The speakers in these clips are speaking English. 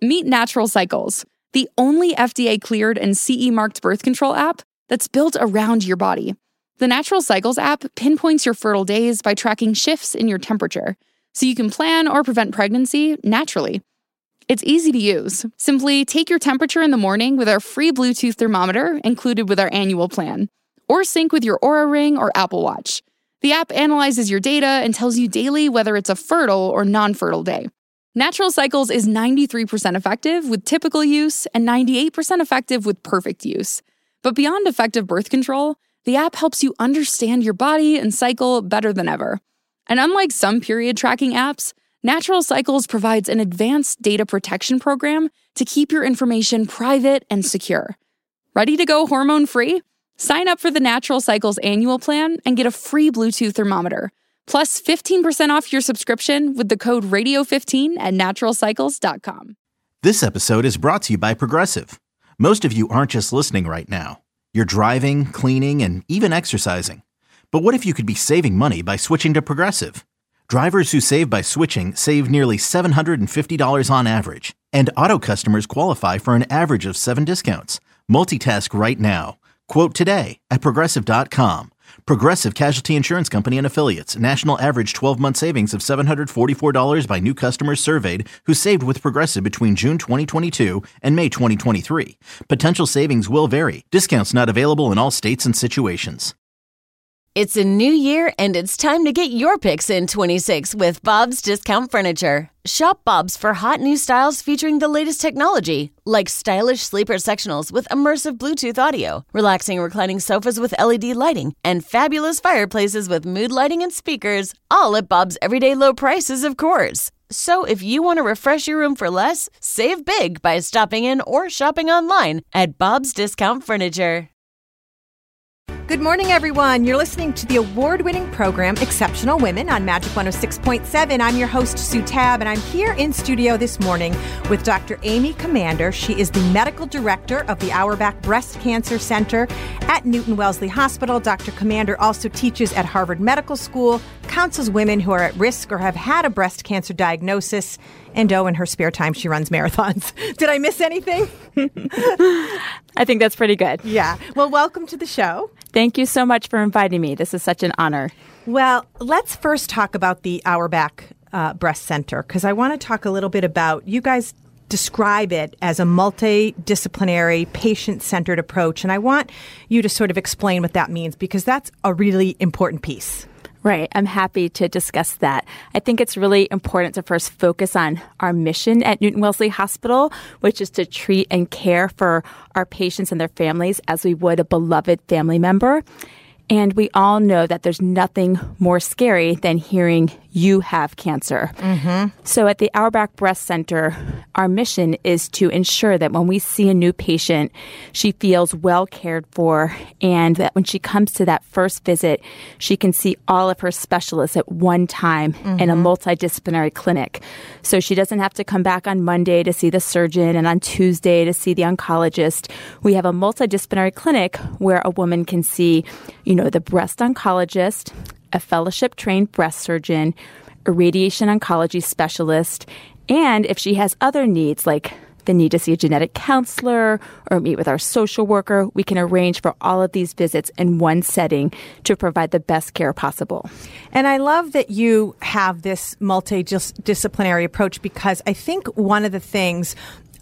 Meet Natural Cycles, the only FDA-cleared and CE-marked birth control app that's built around your body. The Natural Cycles app pinpoints your fertile days by tracking shifts in your temperature, so you can plan or prevent pregnancy naturally. It's easy to use. Simply take your temperature in the morning with our free Bluetooth thermometer included with our annual plan, or sync with your Oura Ring or Apple Watch. The app analyzes your data and tells you daily whether it's a fertile or non-fertile day. Natural Cycles is 93% effective with typical use and 98% effective with perfect use. But beyond effective birth control, the app helps you understand your body and cycle better than ever. And unlike some period tracking apps, Natural Cycles provides an advanced data protection program to keep your information private and secure. Ready to go hormone-free? Sign up for the Natural Cycles annual plan and get a free Bluetooth thermometer, plus 15% off your subscription with the code RADIO15 at naturalcycles.com. This episode is brought to you by Progressive. Most of you aren't just listening right now. You're driving, cleaning, and even exercising. But what if you could be saving money by switching to Progressive? Drivers who save by switching save nearly $750 on average, and auto customers qualify for an average of 7 discounts. Multitask right now. Quote today at Progressive.com. Progressive Casualty Insurance Company and Affiliates. National average 12-month savings of $744 by new customers surveyed who saved with Progressive between June 2022 and May 2023. Potential savings will vary. Discounts not available in all states and situations. It's a new year, and it's time to get your picks in 26 with Bob's Discount Furniture. Shop Bob's for hot new styles featuring the latest technology, like stylish sleeper sectionals with immersive Bluetooth audio, relaxing reclining sofas with LED lighting, and fabulous fireplaces with mood lighting and speakers, all at Bob's everyday low prices, of course. So if you want to refresh your room for less, save big by stopping in or shopping online at Bob's Discount Furniture. Good morning, everyone. You're listening to the award-winning program Exceptional Women on Magic 106.7. I'm your host, Sue Tabb, and I'm here in studio this morning with Dr. Amy Commander. She is the medical director of the Auerbach Breast Cancer Center at Newton Wellesley Hospital. Dr. Commander also teaches at Harvard Medical School, counsels women who are at risk or have had a breast cancer diagnosis, and in her spare time, she runs marathons. Did I miss anything? I think that's pretty good. Yeah. Well, welcome to the show. Thank you so much for inviting me. This is such an honor. Well, let's first talk about the Auerbach Breast Center, because I want to talk a little bit about, you guys describe it as a multidisciplinary, patient-centered approach, and I want you to sort of explain what that means, because that's a really important piece. Right. I'm happy to discuss that. I think it's really important to first focus on our mission at Newton Wellesley Hospital, which is to treat and care for our patients and their families as we would a beloved family member. And we all know that there's nothing more scary than hearing you have cancer. Mm-hmm. So at the Auerbach Breast Center, our mission is to ensure that when we see a new patient, she feels well cared for, and that when she comes to that first visit, she can see all of her specialists at one time in a multidisciplinary clinic. So she doesn't have to come back on Monday to see the surgeon and on Tuesday to see the oncologist. We have a multidisciplinary clinic where a woman can see, the breast oncologist, a fellowship-trained breast surgeon, a radiation oncology specialist, and if she has other needs like the need to see a genetic counselor or meet with our social worker, we can arrange for all of these visits in one setting to provide the best care possible. And I love that you have this multidisciplinary approach, because I think one of the things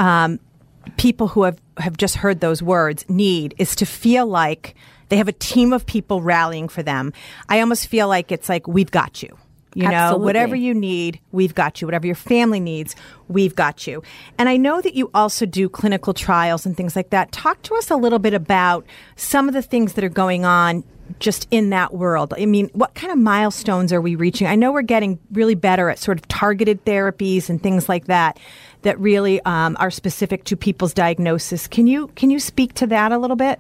people who have just heard those words need is to feel like they have a team of people rallying for them. I almost feel like it's like, we've got you. Absolutely. Whatever you need, we've got you. Whatever your family needs, we've got you. And I know that you also do clinical trials and things like that. Talk to us a little bit about some of the things that are going on just in that world. I mean, what kind of milestones are we reaching? I know we're getting really better at sort of targeted therapies and things like that really are specific to people's diagnosis. Can you speak to that a little bit?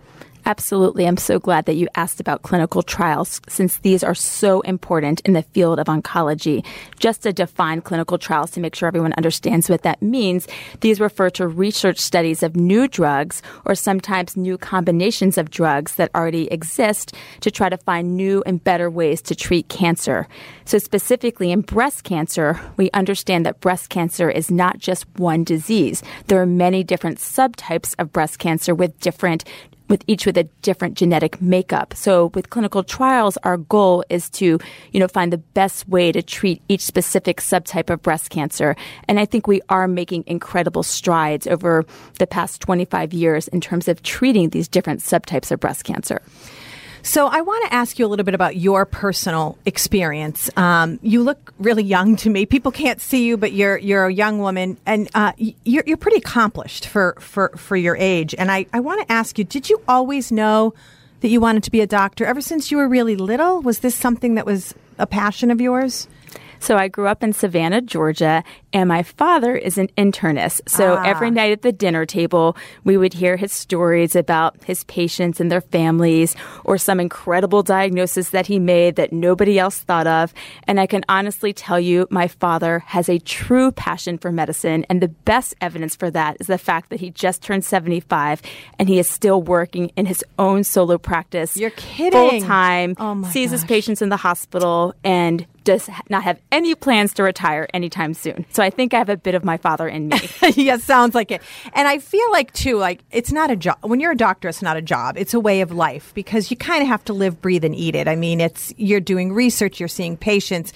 Absolutely. I'm so glad that you asked about clinical trials, since these are so important in the field of oncology. Just to define clinical trials to make sure everyone understands what that means, these refer to research studies of new drugs or sometimes new combinations of drugs that already exist to try to find new and better ways to treat cancer. So specifically in breast cancer, we understand that breast cancer is not just one disease. There are many different subtypes of breast cancer with each with a different genetic makeup. So with clinical trials, our goal is to, find the best way to treat each specific subtype of breast cancer. And I think we are making incredible strides over the past 25 years in terms of treating these different subtypes of breast cancer. So I want to ask you a little bit about your personal experience. You look really young to me. People can't see you, but you're a young woman, and you're pretty accomplished for your age. And I want to ask you, did you always know that you wanted to be a doctor ever since you were really little? Was this something that was a passion of yours? So I grew up in Savannah, Georgia, and my father is an internist. So every night at the dinner table, we would hear his stories about his patients and their families, or some incredible diagnosis that he made that nobody else thought of. And I can honestly tell you, my father has a true passion for medicine. And the best evidence for that is the fact that he just turned 75 and he is still working in his own solo practice. You're kidding. Full time, sees his patients in the hospital, and does not have any plans to retire anytime soon. So I think I have a bit of my father in me. Yeah, sounds like it. And I feel like, too, it's not a job. When you're a doctor, it's not a job. It's a way of life, because you kind of have to live, breathe, and eat it. I mean, you're doing research, you're seeing patients,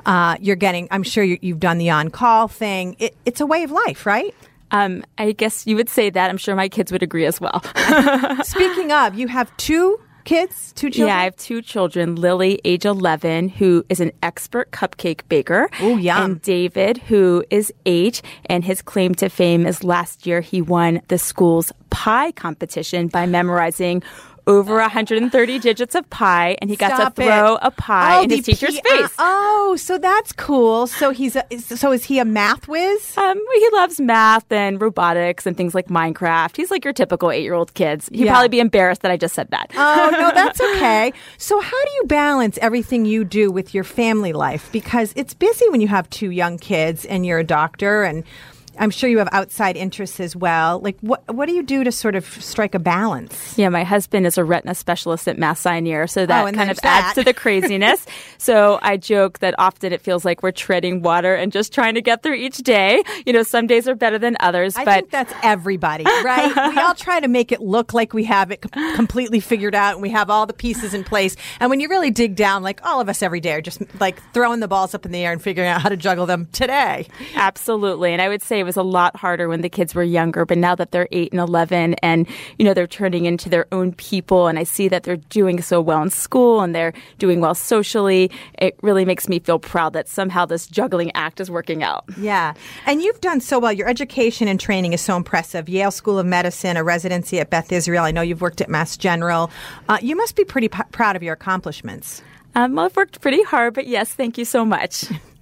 I'm sure you've done the on-call thing. It's a way of life, right? I guess you would say that. I'm sure my kids would agree as well. Speaking of, you have two children? Yeah, I have two children. Lily, age 11, who is an expert cupcake baker. Oh, yum. And David, who is 8, and his claim to fame is last year he won the school's pie competition by memorizing over 130 digits of pi, and he got to throw a pie in his teacher's face. So that's cool. So is he a math whiz? He loves math and robotics and things like Minecraft. He's like your typical 8-year-old kids. He'd probably be embarrassed that I just said that. Oh, no, that's okay. So how do you balance everything you do with your family life? Because it's busy when you have 2 young kids and you're a doctor, and I'm sure you have outside interests as well. Like, what do you do to sort of strike a balance? Yeah, my husband is a retina specialist at Mass Sinaier, so that kind of adds to the craziness. So I joke that often it feels like we're treading water and just trying to get through each day. Some days are better than others. I think that's everybody, right? We all try to make it look like we have it completely figured out and we have all the pieces in place. And when you really dig down, like all of us every day are just like throwing the balls up in the air and figuring out how to juggle them today. Absolutely. And I would say it was a lot harder when the kids were younger, but now that they're 8 and 11 and, they're turning into their own people, and I see that they're doing so well in school and they're doing well socially, it really makes me feel proud that somehow this juggling act is working out. Yeah. And you've done so well. Your education and training is so impressive. Yale School of Medicine, a residency at Beth Israel. I know you've worked at Mass General. You must be pretty proud of your accomplishments. I've worked pretty hard, but yes, thank you so much.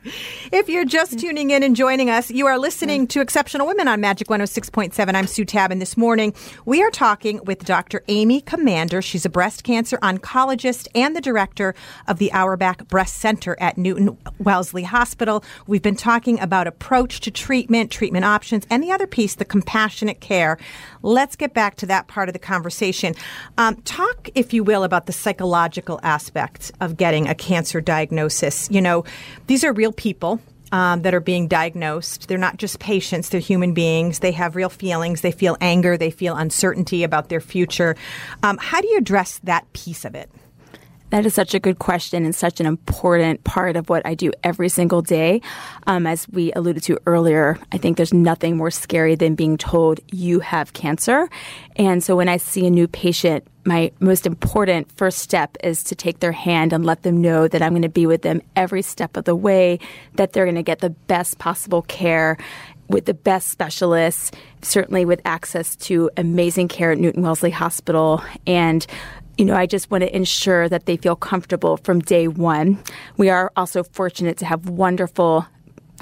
If you're just tuning in and joining us, you are listening to Exceptional Women on Magic 106.7. I'm Sue Tab, and this morning we are talking with Dr. Amy Commander. She's a breast cancer oncologist and the director of the Auerbach Breast Center at Newton Wellesley Hospital. We've been talking about approach to treatment options, and the other piece, the compassionate care. Let's get back to that part of the conversation. Talk, if you will, about the psychological aspect of getting a cancer diagnosis. These are real people that are being diagnosed. They're not just patients. They're human beings. They have real feelings. They feel anger. They feel uncertainty about their future. How do you address that piece of it? That is such a good question and such an important part of what I do every single day. As we alluded to earlier, I think there's nothing more scary than being told you have cancer. And so when I see a new patient, my most important first step is to take their hand and let them know that I'm going to be with them every step of the way, that they're going to get the best possible care with the best specialists, certainly with access to amazing care at Newton Wellesley Hospital. And I just want to ensure that they feel comfortable from day one. We are also fortunate to have wonderful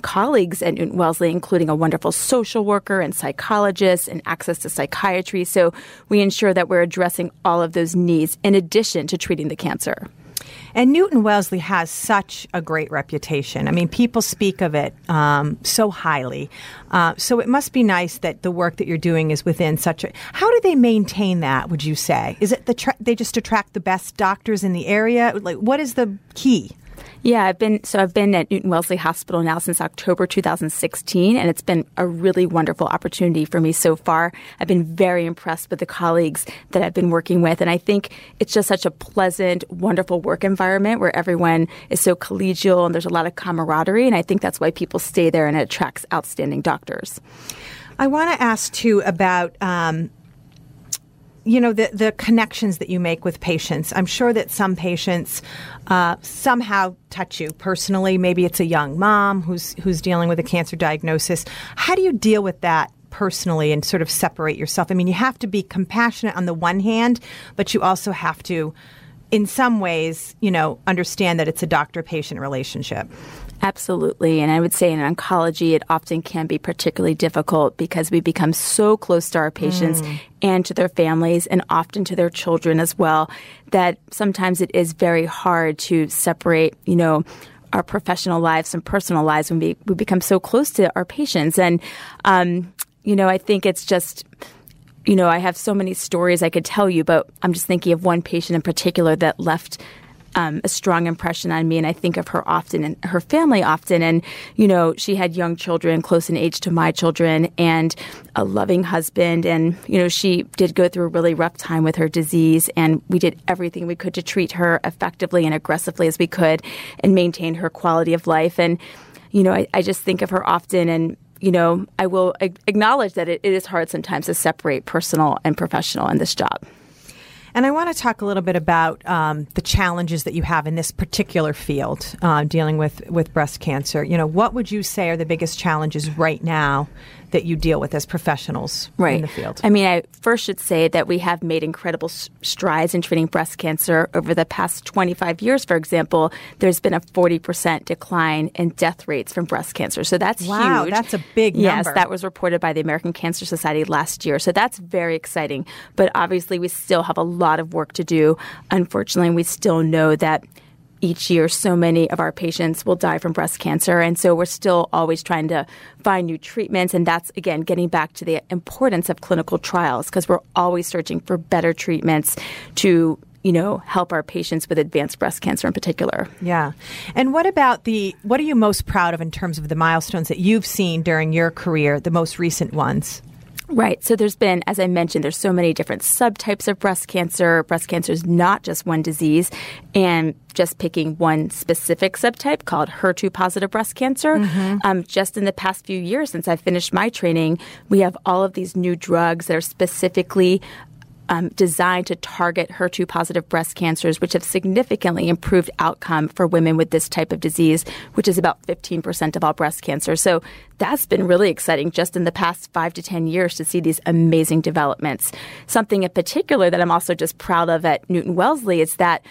colleagues at Newton Wellesley, including a wonderful social worker and psychologist and access to psychiatry. So we ensure that we're addressing all of those needs in addition to treating the cancer. And Newton Wellesley has such a great reputation. I mean, people speak of it so highly. So it must be nice that the work that you're doing is within such a... How do they maintain that, would you say? Is it they just attract the best doctors in the area? Like, what is the key? Yeah, I've been at Newton Wellesley Hospital now since October 2016, and it's been a really wonderful opportunity for me so far. I've been very impressed with the colleagues that I've been working with, and I think it's just such a pleasant, wonderful work environment where everyone is so collegial and there's a lot of camaraderie, and I think that's why people stay there and it attracts outstanding doctors. I want to ask, too, about... the connections that you make with patients. I'm sure that some patients somehow touch you personally. Maybe it's a young mom who's dealing with a cancer diagnosis. How do you deal with that personally and sort of separate yourself? I mean, you have to be compassionate on the one hand, but you also have to, in some ways, understand that it's a doctor-patient relationship. Absolutely. And I would say in oncology, it often can be particularly difficult because we become so close to our patients and to their families and often to their children as well, that sometimes it is very hard to separate, our professional lives and personal lives when we become so close to our patients. And, I think it's just... I have so many stories I could tell you, but I'm just thinking of one patient in particular that left a strong impression on me, and I think of her often and her family often. And, she had young children close in age to my children and a loving husband. And, she did go through a really rough time with her disease, and we did everything we could to treat her effectively and aggressively as we could and maintain her quality of life. And, I just think of her often, and I will acknowledge that it is hard sometimes to separate personal and professional in this job. And I want to talk a little bit about the challenges that you have in this particular field, dealing with breast cancer. What would you say are the biggest challenges right now that you deal with as professionals in the field? I mean, I first should say that we have made incredible strides in treating breast cancer. Over the past 25 years, for example, there's been a 40% decline in death rates from breast cancer. So that's huge. Wow, that's a big number. Yes, that was reported by the American Cancer Society last year. So that's very exciting. But obviously, we still have a lot of work to do. Unfortunately, we still know that each year, so many of our patients will die from breast cancer. And so we're still always trying to find new treatments. And that's, again, getting back to the importance of clinical trials, because we're always searching for better treatments to, help our patients with advanced breast cancer in particular. Yeah. And what about what are you most proud of in terms of the milestones that you've seen during your career, the most recent ones? Right. So there's been, as I mentioned, there's so many different subtypes of breast cancer. Breast cancer is not just one disease. And just picking one specific subtype called HER2-positive breast cancer. Just in the past few years since I finished my training, we have all of these new drugs that are specifically designed to target HER2-positive breast cancers, which have significantly improved outcome for women with this type of disease, which is about 15% of all breast cancer. So that's been really exciting just in the past 5 to 10 years to see these amazing developments. Something in particular that I'm also just proud of at Newton Wellesley is that,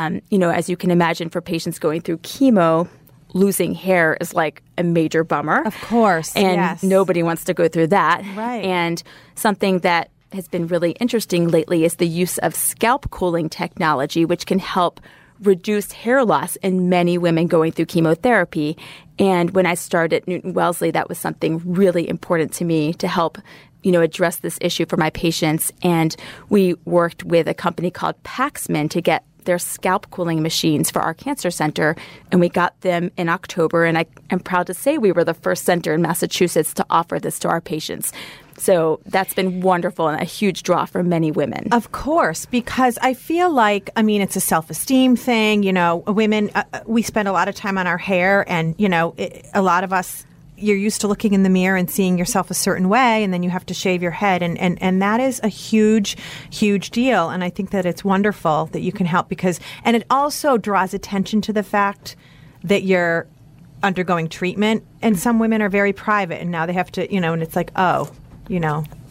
as you can imagine, for patients going through chemo, losing hair is like a major bummer. Of course, and nobody wants to go through that. Right. And something that has been really interesting lately is the use of scalp cooling technology, which can help reduce hair loss in many women going through chemotherapy. And when I started at Newton Wellesley, that was something really important to me to help address this issue for my patients. And we worked with a company called Paxman to get their scalp cooling machines for our cancer center, and we got them in October. And I am proud to say we were the first center in Massachusetts to offer this to our patients. So that's been wonderful and a huge draw for many women. Of course, because I feel like, it's a self-esteem thing. Women, we spend a lot of time on our hair, and, a lot of us, you're used to looking in the mirror and seeing yourself a certain way, and then you have to shave your head. And that is a huge, huge deal. And I think that it's wonderful that you can help and it also draws attention to the fact that you're undergoing treatment. And some women are very private, and now they have to, and it's like,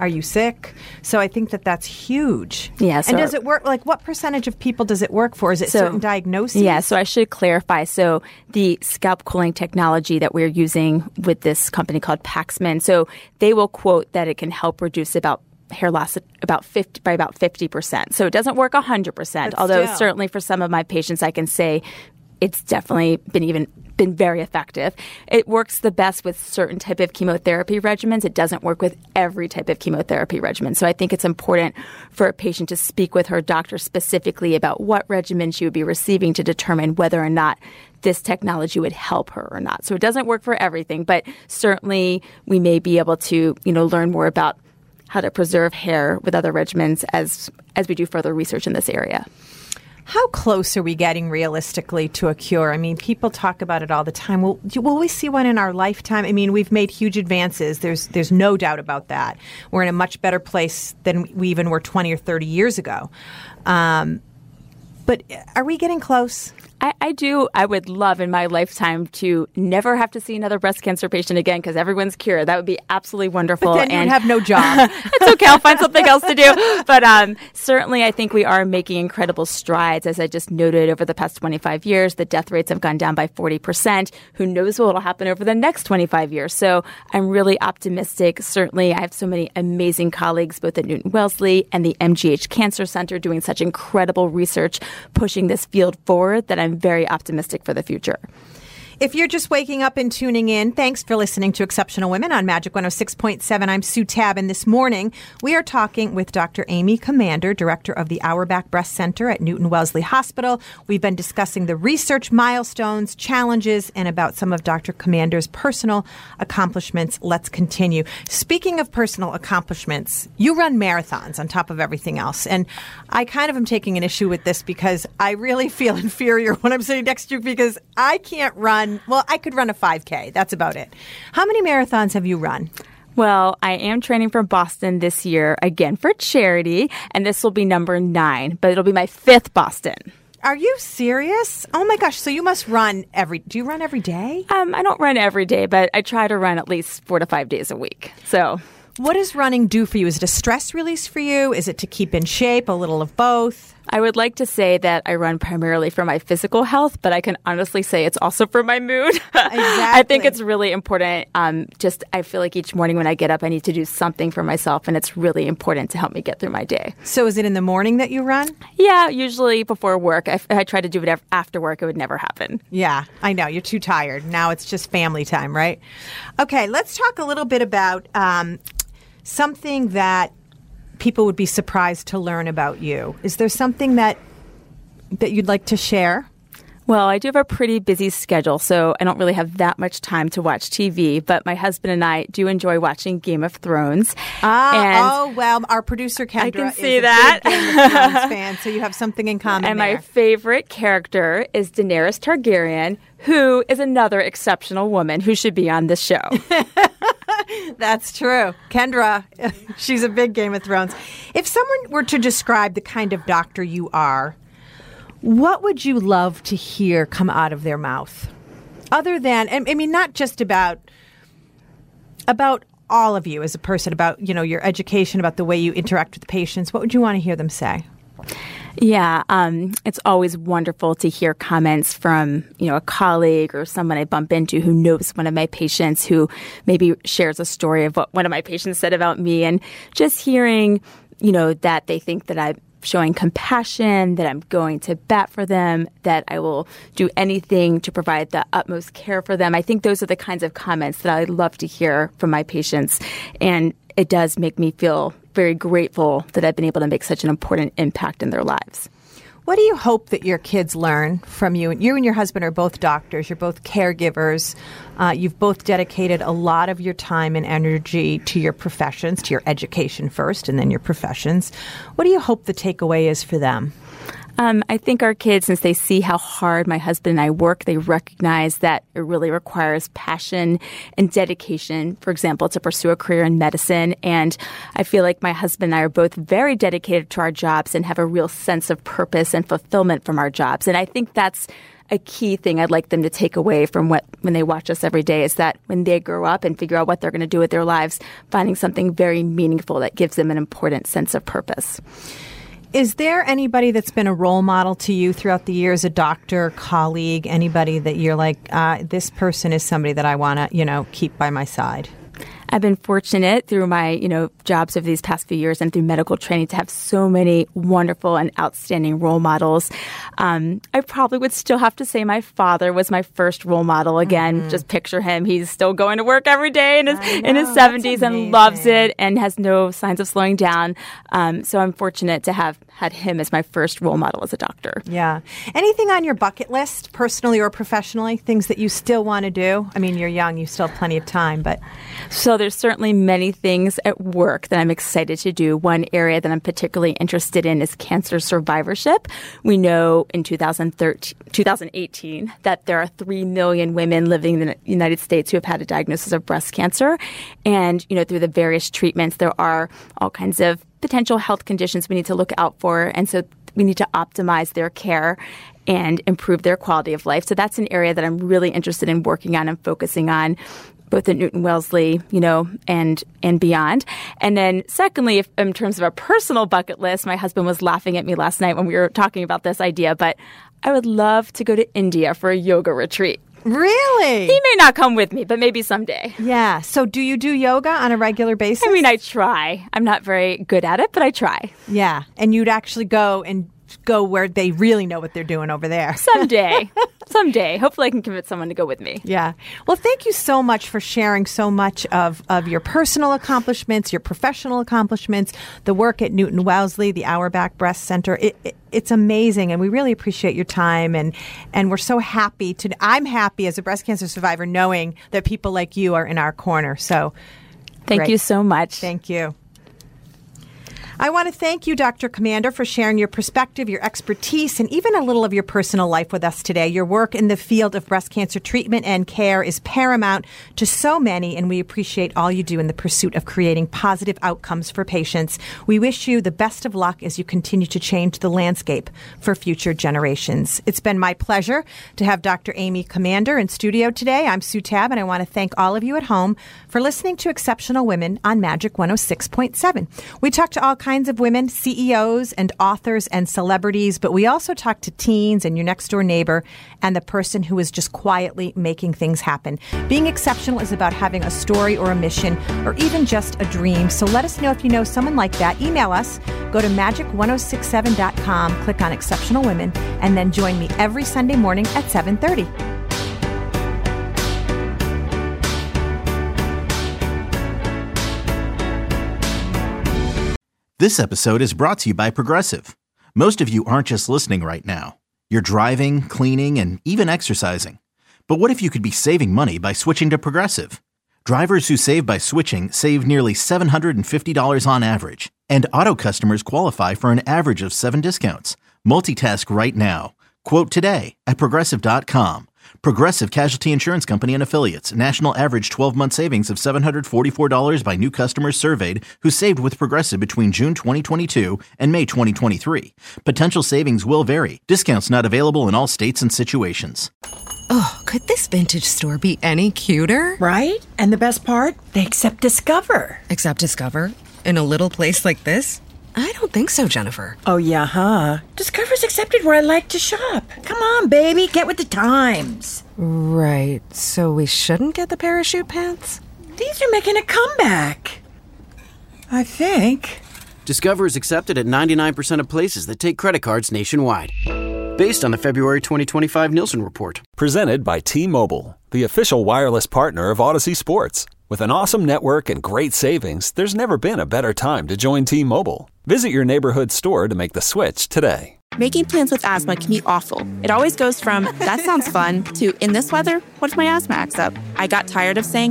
Are you sick? So I think that that's huge. Yeah. And does it work? Like, what percentage of people does it work for? Is it certain diagnoses? Yeah. So I should clarify. So the scalp cooling technology that we're using with this company called Paxman, so they will quote that it can help reduce hair loss by about 50%. So it doesn't work 100%, although certainly for some of my patients, I can say it's definitely been very effective. It works the best with certain type of chemotherapy regimens. It doesn't work with every type of chemotherapy regimen. So I think it's important for a patient to speak with her doctor specifically about what regimen she would be receiving to determine whether or not this technology would help her or not. So it doesn't work for everything, but certainly we may be able to, learn more about how to preserve hair with other regimens as we do further research in this area. How close are we getting realistically to a cure? I mean, people talk about it all the time. Will we see one in our lifetime? I mean, we've made huge advances. There's no doubt about that. We're in a much better place than we even were 20 or 30 years ago. But are we getting close? I do. I would love in my lifetime to never have to see another breast cancer patient again because everyone's cured. That would be absolutely wonderful. But then you would have no job. It's okay. I'll find something else to do. But certainly I think we are making incredible strides. As I just noted, over the past 25 years, the death rates have gone down by 40%. Who knows what will happen over the next 25 years? So I'm really optimistic. Certainly I have so many amazing colleagues both at Newton Wellesley and the MGH Cancer Center doing such incredible research pushing this field forward that I'm very optimistic for the future. If you're just waking up and tuning in, thanks for listening to Exceptional Women on Magic 106.7. I'm Sue Tabb, and this morning we are talking with Dr. Amy Commander, director of the Auerbach Breast Center at Newton Wellesley Hospital. We've been discussing the research milestones, challenges, and about some of Dr. Commander's personal accomplishments. Let's continue. Speaking of personal accomplishments, you run marathons on top of everything else, and I kind of am taking an issue with this because I really feel inferior when I'm sitting next to you because I can't run. Well, I could run a 5K. That's about it. How many marathons have you run? Well, I am training for Boston this year, again, for charity, and this will be number 9, but it'll be my 5th Boston. Are you serious? Oh, my gosh. So you must run do you run every day? I don't run every day, but I try to run at least 4 to 5 days a week. So what does running do for you? Is it a stress release for you? Is it to keep in shape? A little of both? I would like to say that I run primarily for my physical health, but I can honestly say it's also for my mood. Exactly. I think it's really important. I feel like each morning when I get up, I need to do something for myself, and it's really important to help me get through my day. So is it in the morning that you run? Yeah, usually before work. If I try to do it after work, it would never happen. Yeah, I know. You're too tired. Now it's just family time, right? Okay, let's talk a little bit about something that people would be surprised to learn about you. Is there something that you'd like to share? Well, I do have a pretty busy schedule, so I don't really have that much time to watch TV, but my husband and I do enjoy watching Game of Thrones. Well, our producer Kendra I can see is that. a big Game of Thrones fan, so you have something in common And there. my favorite character is Daenerys Targaryen, who is another exceptional woman who should be on this show. That's true. Kendra, she's a big Game of Thrones. If someone were to describe the kind of doctor you are, what would you love to hear come out of their mouth? Other than, I mean, not just about all of you as a person, about, your education, about the way you interact with the patients. What would you want to hear them say? Yeah, it's always wonderful to hear comments from, a colleague or someone I bump into who knows one of my patients, who maybe shares a story of what one of my patients said about me, and just hearing, that they think that I'm showing compassion, that I'm going to bat for them, that I will do anything to provide the utmost care for them. I think those are the kinds of comments that I love to hear from my patients, and it does make me feel very grateful that I've been able to make such an important impact in their lives. What do you hope that your kids learn from you? You and your husband are both doctors. You're both caregivers. You've both dedicated a lot of your time and energy to your professions, to your education first, and then your professions. What do you hope the takeaway is for them? I think our kids, since they see how hard my husband and I work, they recognize that it really requires passion and dedication, for example, to pursue a career in medicine. And I feel like my husband and I are both very dedicated to our jobs and have a real sense of purpose and fulfillment from our jobs. And I think that's a key thing I'd like them to take away from when they watch us every day is that when they grow up and figure out what they're going to do with their lives, finding something very meaningful that gives them an important sense of purpose. Is there anybody that's been a role model to you throughout the years, a doctor, colleague, anybody that you're like, this person is somebody that I want to, keep by my side? I've been fortunate through my, jobs over these past few years and through medical training to have so many wonderful and outstanding role models. I probably would still have to say my father was my first role model. Again, just picture him. He's still going to work every day in his 70s and loves it and has no signs of slowing down. So I'm fortunate to have had him as my first role model as a doctor. Yeah. Anything on your bucket list, personally or professionally, things that you still want to do? I mean, you're young, you still have plenty of time, but... So there's certainly many things at work that I'm excited to do. One area that I'm particularly interested in is cancer survivorship. We know in 2018 that there are 3 million women living in the United States who have had a diagnosis of breast cancer. And, through the various treatments, there are all kinds of potential health conditions we need to look out for. And so we need to optimize their care and improve their quality of life. So that's an area that I'm really interested in working on and focusing on, both at Newton Wellesley, and beyond. And then secondly, in terms of a personal bucket list, my husband was laughing at me last night when we were talking about this idea, but I would love to go to India for a yoga retreat. Really? He may not come with me, but maybe someday. Yeah. So do you do yoga on a regular basis? I mean, I try. I'm not very good at it, but I try. Yeah. And you'd actually go where they really know what they're doing over there. Someday. Hopefully I can convince someone to go with me. Yeah. Well, thank you so much for sharing so much of your personal accomplishments, your professional accomplishments, the work at Newton Wellesley, the Auerbach Breast Center. It's amazing, and we really appreciate your time, and we're so happy I'm happy as a breast cancer survivor knowing that people like you are in our corner. So thank you so much. Thank you. I want to thank you, Dr. Commander, for sharing your perspective, your expertise, and even a little of your personal life with us today. Your work in the field of breast cancer treatment and care is paramount to so many, and we appreciate all you do in the pursuit of creating positive outcomes for patients. We wish you the best of luck as you continue to change the landscape for future generations. It's been my pleasure to have Dr. Amy Commander in studio today. I'm Sue Tabb, and I want to thank all of you at home for listening to Exceptional Women on Magic 106.7. We talk to all kinds of women, CEOs and authors and celebrities, but we also talk to teens and your next door neighbor and the person who is just quietly making things happen. Being exceptional is about having a story or a mission or even just a dream. So let us know if you know someone like that. Email us. Go to magic1067.com, click on Exceptional Women, and then join me every Sunday morning at 7:30. This episode is brought to you by Progressive. Most of you aren't just listening right now. You're driving, cleaning, and even exercising. But what if you could be saving money by switching to Progressive? Drivers who save by switching save nearly $750 on average. And auto customers qualify for an average of 7 discounts. Multitask right now. Quote today at Progressive.com. Progressive Casualty Insurance Company and Affiliates. National average 12-month savings of $744 by new customers surveyed who saved with Progressive between June 2022 and May 2023. Potential savings will vary. Discounts not available in all states and situations. Oh, could this vintage store be any cuter? Right? And the best part? They accept Discover. Accept Discover? In a little place like this? I don't think so, Jennifer. Oh, yeah, huh? Discover's accepted where I like to shop. Come on, baby, get with the times. Right, so we shouldn't get the parachute pants? These are making a comeback. I think. Discover is accepted at 99% of places that take credit cards nationwide. Based on the February 2025 Nielsen report. Presented by T-Mobile, the official wireless partner of Odyssey Sports. With an awesome network and great savings, there's never been a better time to join T-Mobile. Visit your neighborhood store to make the switch today. Making plans with asthma can be awful. It always goes from, that sounds fun, to, in this weather, what if my asthma acts up? I got tired of saying no.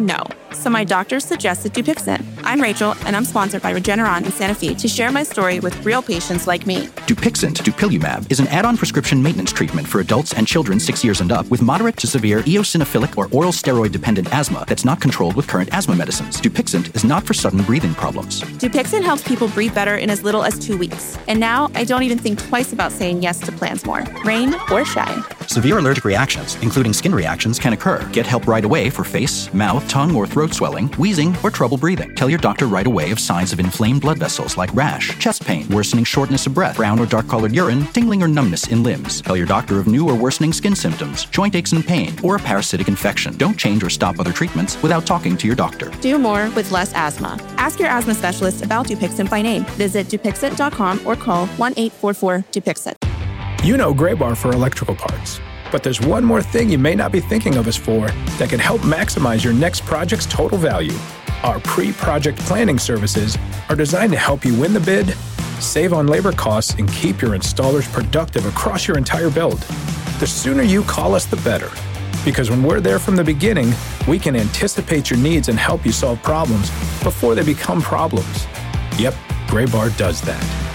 so my doctor suggested Dupixent. I'm Rachel, and I'm sponsored by Regeneron and Sanofi to share my story with real patients like me. Dupixent, dupilumab, is an add-on prescription maintenance treatment for adults and children 6 years and up with moderate to severe eosinophilic or oral steroid-dependent asthma that's not controlled with current asthma medicines. Dupixent is not for sudden breathing problems. Dupixent helps people breathe better in as little as 2 weeks. And now I don't even think twice about saying yes to plans more, rain or shine. Severe allergic reactions, including skin reactions, can occur. Get help right away for face, mouth, tongue, or throat swelling, wheezing, or trouble breathing. Tell your doctor right away of signs of inflamed blood vessels like rash, chest pain, worsening shortness of breath, brown or dark-colored urine, tingling or numbness in limbs. Tell your doctor of new or worsening skin symptoms, joint aches and pain, or a parasitic infection. Don't change or stop other treatments without talking to your doctor. Do more with less asthma. Ask your asthma specialist about Dupixent by name. Visit Dupixent.com or call 1-844-DUPIXENT. You know Graybar for electrical parts, but there's one more thing you may not be thinking of us for that can help maximize your next project's total value. Our pre-project planning services are designed to help you win the bid, save on labor costs, and keep your installers productive across your entire build. The sooner you call us, the better. Because when we're there from the beginning, we can anticipate your needs and help you solve problems before they become problems. Yep, Graybar does that.